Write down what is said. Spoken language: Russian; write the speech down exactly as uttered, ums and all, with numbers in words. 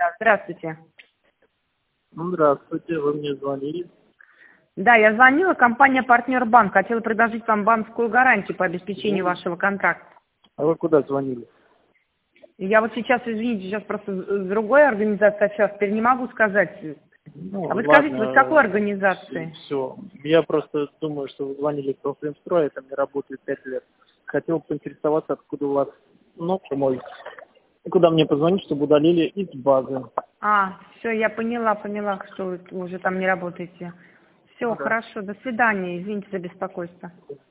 Да, здравствуйте. Ну, здравствуйте, вы мне звонили. Да, я звонила, компания «Партнер Банк». Хотела предложить вам банковскую гарантию по обеспечению Ну, вашего контракта. а вы куда звонили? Я вот сейчас, извините, сейчас просто с другой организацией общалась, теперь не могу сказать. Ну, А вы скажите, вы с какой ладно, организации? все. Я просто думаю, что вы звонили в Профинстрой, это мне работает пять лет. Хотел поинтересоваться, откуда у вас номер мой. Куда мне позвонить, чтобы удалили из базы. А, все, я поняла, поняла, что вы уже там не работаете. Все, Да. хорошо, до свидания, извините за беспокойство.